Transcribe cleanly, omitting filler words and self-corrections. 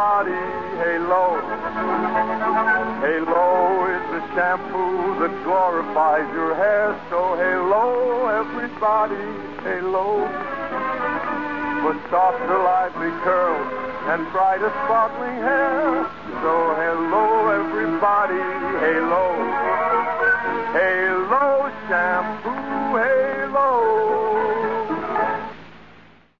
everybody, Halo. Halo is the shampoo that glorifies your hair. So hello, everybody, Halo. For softer, lively curls and brighter, sparkling hair. So hello, everybody,